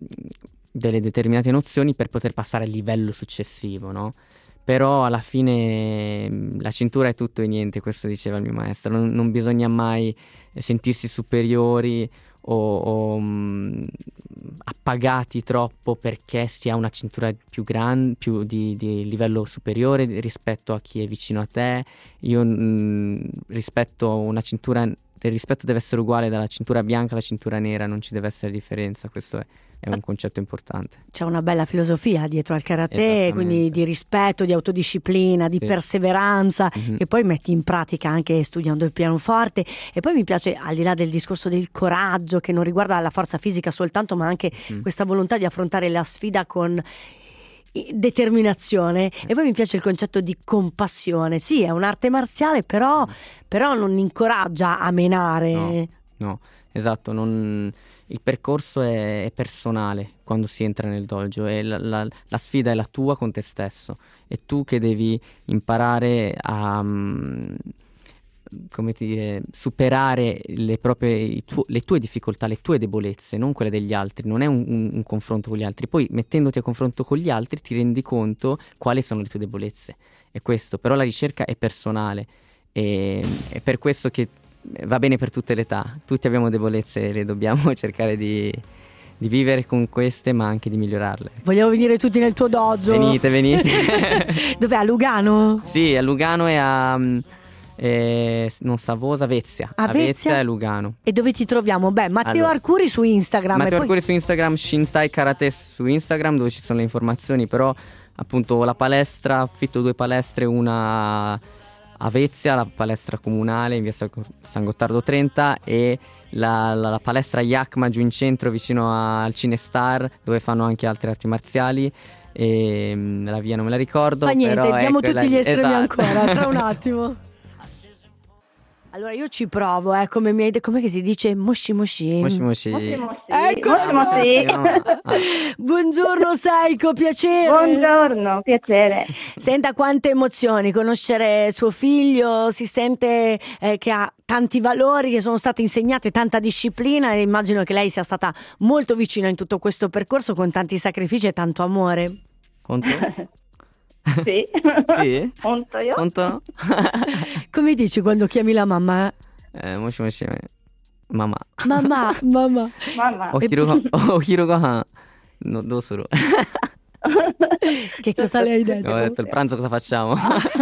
delle determinate nozioni per poter passare al livello successivo, no? Però alla fine la cintura è tutto e niente, questo diceva il mio maestro, non, non bisogna mai sentirsi superiori o, o mh, appagati troppo perché si ha una cintura più grande, più di, di livello superiore rispetto a chi è vicino a te. Io mh, rispetto una cintura, il rispetto deve essere uguale dalla cintura bianca alla cintura nera, non ci deve essere differenza, questo è è un concetto importante.
C'è una bella filosofia dietro al karate, quindi di rispetto, di autodisciplina, di sì. perseveranza, mm-hmm. che poi metti in pratica anche studiando il pianoforte. E poi mi piace, al di là del discorso del coraggio, che non riguarda la forza fisica soltanto, ma anche mm. questa volontà di affrontare la sfida con determinazione. E poi mi piace il concetto di compassione. Sì, è un'arte marziale, però, però non incoraggia a menare.
No, no. Esatto, non... il percorso è, è personale quando si entra nel dojo e la, la, la sfida è la tua con te stesso, è tu che devi imparare a um, come dire, superare le proprie tu, le tue difficoltà, le tue debolezze, non quelle degli altri. Non è un, un, un confronto con gli altri, poi mettendoti a confronto con gli altri ti rendi conto quali sono le tue debolezze, è questo. Però la ricerca è personale e è per questo che va bene per tutte le età, tutti abbiamo debolezze e le dobbiamo cercare di, di vivere con queste, ma anche di migliorarle.
Vogliamo venire tutti nel tuo dojo?
Venite, venite.
Dov'è? A Lugano?
Sì, a Lugano e a eh, non Savosa, Vezia.
A Vezia
e Lugano.
E dove ti troviamo? Beh, Matteo
allora,
Arcuri su Instagram.
Matteo
e poi...
Arcuri su Instagram, Shintai Karate su Instagram, dove ci sono le informazioni. Però appunto la palestra, affitto due palestre, una a Vezia, la palestra comunale in via San Gottardo trenta, e la, la, la palestra Iacma giù in centro vicino a, al Cinestar, dove fanno anche altre arti marziali, e la via non me la ricordo.
Ma niente,
però
diamo
ecco,
tutti
la...
gli estremi
esatto.
ancora, tra un attimo. Allora io ci provo, eh, come mi hai detto, come che si dice? Moshi moshi.
Moshi moshi.
Moshi moshi.
Ecco,
moshi moshi.
Ah.
Buongiorno Seiko, piacere.
Buongiorno, piacere.
Senta, quante emozioni conoscere suo figlio, si sente eh, che ha tanti valori che sono stati insegnati, tanta disciplina, e immagino che lei sia stata molto vicina in tutto questo percorso con tanti sacrifici e tanto amore.
Conto?
Sì.
Sì?
Conto io?
Conto?
Come dici quando chiami la mamma?
Eh, moshi moshi. Mamma.
Mamma, mamma.
Mamma.
お昼ご、お昼ご飯のどうする
Che cosa le hai detto?
Ho detto il pranzo cosa facciamo?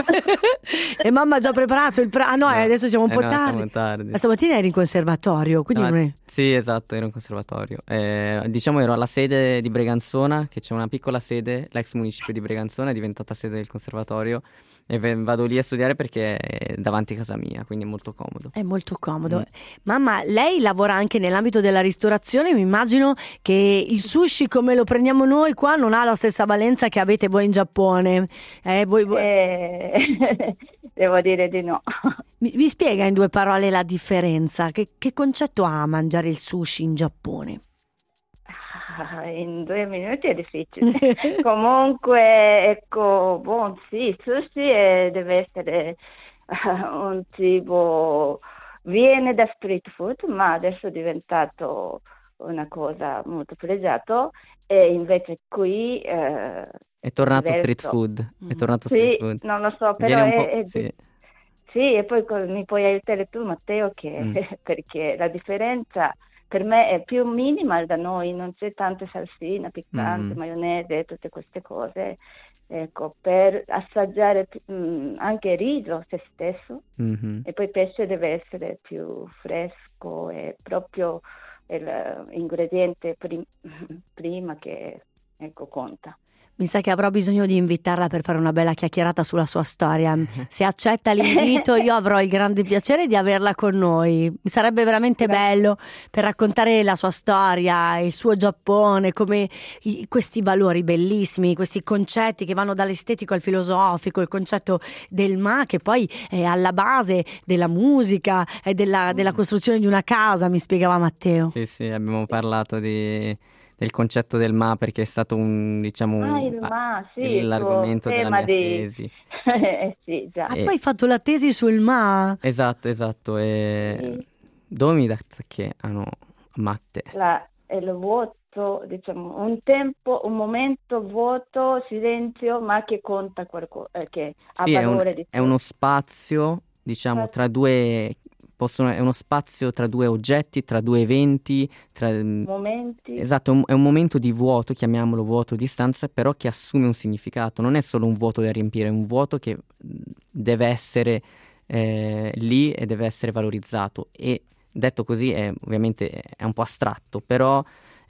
E mamma ha già preparato il pranzo. Ah no,
No,
eh, adesso siamo un
eh
po'
no,
tardi.
siamo tardi.
Ma stamattina eri in conservatorio, quindi
No,
non è...
Sì, esatto, ero in conservatorio. Eh, diciamo ero alla sede di Breganzona, che c'è una piccola sede, l'ex municipio di Breganzona è diventata sede del conservatorio e v- vado lì a studiare perché è davanti a casa mia, quindi è molto comodo.
È molto comodo.
Mm.
Mamma, lei lavora anche nell'ambito della ristorazione, mi immagino che il sushi come lo prendiamo noi qua non ha la stessa valenza che avete voi in Giappone. Eh, voi, voi-
Eh, devo dire di no.
Mi, mi spiega in due parole la differenza? Che, che concetto ha mangiare il sushi in Giappone?
Ah, in due minuti è difficile. Comunque, ecco, buon sì, il sushi è- deve essere ah, un cibo, viene da street food, ma adesso è diventato una cosa molto pregiata e invece qui eh,
È tornato
diverso.
street food, è
Mm.
tornato street
Sì,
food.
non lo so,
Viene
però
un po',
è, è
sì.
di- sì, e poi co- mi puoi aiutare tu, Matteo, che,
Mm.
perché la differenza per me è più minima da noi, non c'è tante salsina, piccante,
Mm.
maionese, tutte queste cose. Ecco, per assaggiare mm, anche riso se stesso,
Mhm.
e poi il pesce deve essere più fresco e proprio l'ingrediente prim- prima che ecco, conta.
Mi sa che avrò bisogno di invitarla per fare una bella chiacchierata sulla sua storia. Se accetta l'invito, io avrò il grande piacere di averla con noi. Mi sarebbe veramente
Grazie.
bello per raccontare la sua storia, il suo Giappone, come i- questi valori bellissimi, questi concetti che vanno dall'estetico al filosofico, il concetto del ma che poi è alla base della musica e della, della costruzione di una casa, mi spiegava Matteo.
Sì, sì, abbiamo parlato di, del concetto del ma perché è stato un, diciamo,
Ah,
un-
il ma, sì, il tuo
l'argomento della
tema
mia
di...
tesi.
Eh, sì, già.
Ah,
E-
tu hai fatto la tesi sul ma?
Esatto, esatto. E...
Sì.
Domi da che hanno matte.
La- è il vuoto, diciamo, un tempo, un momento vuoto, silenzio, ma che conta qualcosa, che ha
Sì, è, un-
valore di
è uno spazio, diciamo,
Spazio.
tra due... Possono, è uno spazio tra due oggetti, tra due eventi, tra...
momenti.
Esatto, è un, è un momento di vuoto, chiamiamolo vuoto di stanza, però che assume un significato. Non è solo un vuoto da riempire, è un vuoto che mh, deve essere eh, lì e deve essere valorizzato. E detto così è ovviamente è un po' astratto, però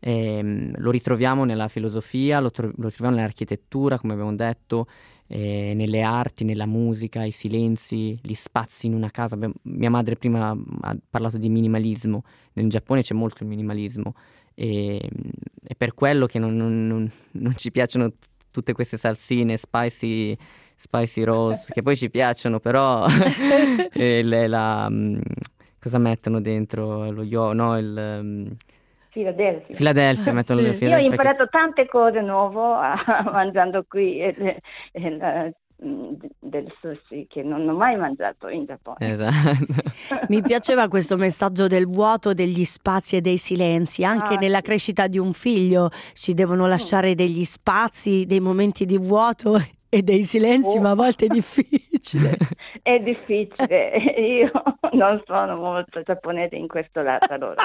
ehm, lo ritroviamo nella filosofia, lo, tro- lo ritroviamo nell'architettura, come abbiamo detto, eh, nelle arti, nella musica, i silenzi, gli spazi in una casa. Beh, mia madre prima ha parlato di minimalismo, nel Giappone c'è molto il minimalismo e è per quello che non, non- non- non ci piacciono t- tutte queste salsine, spicy, spicy rolls, che poi ci piacciono, però e le- la, mm, cosa mettono dentro? Lo yo, no, il... mm,
Philadelphia.
Philadelphia, mettono
Sì.
le
Io ho
Philadelphia che-
imparato tante cose nuove mangiando qui e- e la- del sushi che non ho mai mangiato in Giappone.
Esatto.
Mi piaceva questo messaggio del vuoto, degli spazi e dei silenzi. Anche
Ah,
nella
sì.
crescita di un figlio ci devono lasciare degli spazi, dei momenti di vuoto e dei silenzi,
Oh.
ma a volte è difficile.
È difficile, io non sono molto giapponese in questo lato allora.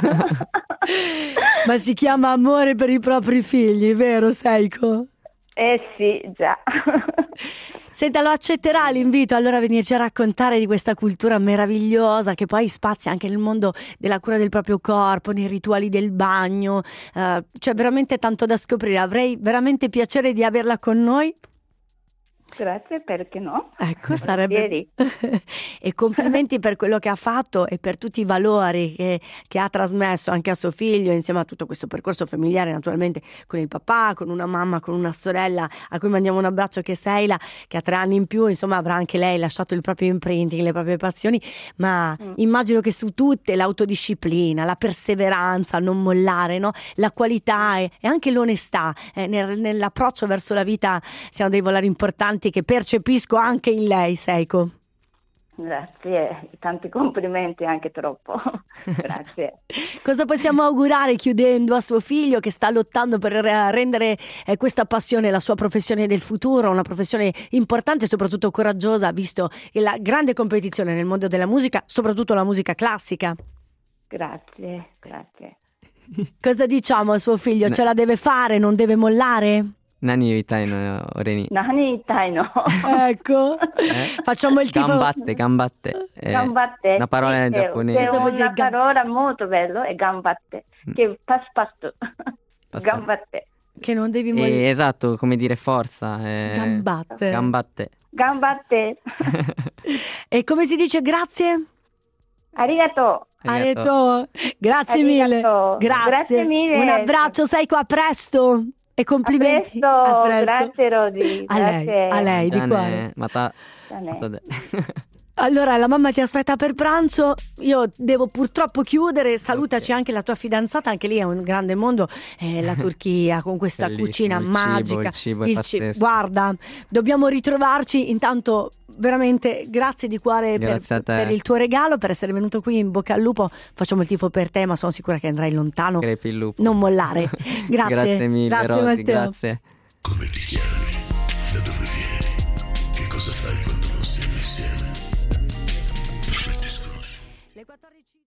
Ma si chiama amore per i propri figli, vero Seiko?
Eh sì, già.
Senta, lo accetterà l'invito allora a venirci a raccontare di questa cultura meravigliosa che poi spazia anche nel mondo della cura del proprio corpo, nei rituali del bagno. Eh, c'è veramente tanto da scoprire. Avrei veramente piacere di averla con noi.
Grazie, perché no?
Ecco, sarebbe...
Volentieri.
E complimenti per quello che ha fatto e per tutti i valori che, che ha trasmesso anche a suo figlio, insieme a tutto questo percorso familiare, naturalmente con il papà, con una mamma, con una sorella, a cui mandiamo un abbraccio, che è Seila, che ha tre anni in più, insomma avrà anche lei lasciato il proprio imprinting, le proprie passioni, ma
Mm.
immagino che su tutte l'autodisciplina, la perseveranza, non mollare, no? La qualità e, e anche l'onestà eh, nel- nell'approccio verso la vita siano dei valori importanti che percepisco anche in lei, Seiko.
Grazie, tanti complimenti, anche troppo. Grazie.
Cosa possiamo augurare chiudendo a suo figlio che sta lottando per re- rendere eh, questa passione la sua professione del futuro, una professione importante e soprattutto coraggiosa, visto la grande competizione nel mondo della musica, soprattutto la musica classica?
Grazie, grazie.
Cosa diciamo a suo figlio? Ce la deve fare, non deve mollare?
Nani yitai no ore ni.
Nani yitai no?
Ecco,
Eh?
facciamo il tifo.
Gambatte, gambatte. Eh,
Gambatte.
una parola
Sì, che-
giapponese.
che è
Cosa vuol dire
una
gam-
parola molto bella, è gambatte, che paspasto.
Paspato.
Gambatte.
Che non devi
Eh,
morire.
esatto, come dire forza. eh,
Gambatte.
Gambatte.
Gambatte.
E come si dice grazie?
Arigato.
Areto, grazie mille.
Arigato.
Grazie.
Grazie mille.
Un abbraccio, sei qua, a presto. E
A
complimenti.
presto.
A presto.
Grazie Rodi.
A lei,
Grazie.
a lei, di
Già
cuore.
ne- ma ta-
Da ne.
ma ta-
Allora, la mamma ti aspetta per pranzo. Io devo purtroppo chiudere. Salutaci anche la tua fidanzata, anche lì è un grande mondo. Eh, la Turchia con questa
Bellissimo,
cucina
il cibo,
magica.
il cibo è
ci-
pazzesco.
Guarda, dobbiamo ritrovarci. Intanto, veramente grazie di cuore per,
Grazie a te.
per il tuo regalo, per essere venuto qui. In bocca al lupo. Facciamo il tifo per te, ma sono sicura che andrai lontano.
Crepi il lupo.
Non mollare. Grazie.
Grazie mille,
Grazie,
Rosy,
Matteo.
grazie.
Come ti chiami? Da dove vieni? Che cosa fai quando non stiamo insieme?
Le quattordici